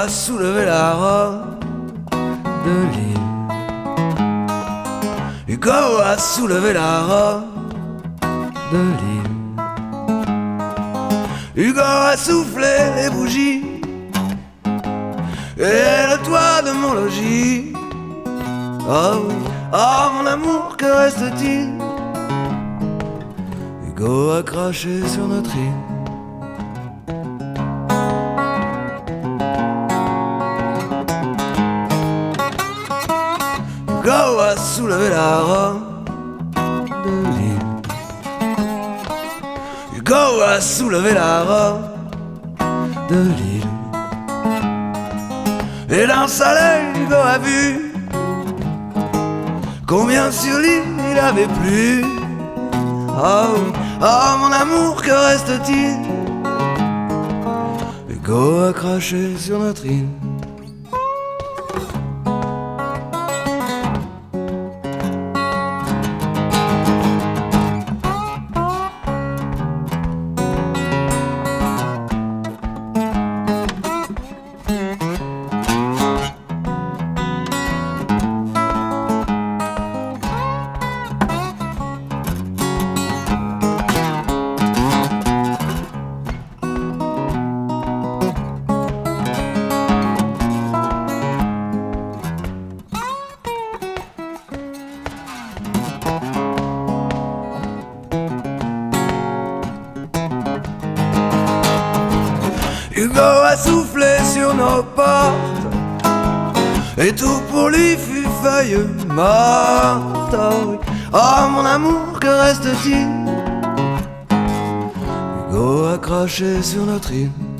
a soulevé la robe de l'île. Hugo a soulevé la robe de l'île. Hugo a soufflé les bougies et le toit de mon logis. Oh oui, oh mon amour, que reste-t-il? Hugo a craché sur notre île. Hugo a soulevé la robe de l'île. Hugo a soulevé la robe de l'île. Et d'un soleil, Hugo a vu combien sur l'île il avait plu. Oh, oh mon amour, que reste-t-il? Hugo a craché sur notre île. Hugo a soufflé sur nos portes et tout pour lui fut feuille morte. Oh oui, oh mon amour, que reste-t-il? Hugo a craché sur notre île.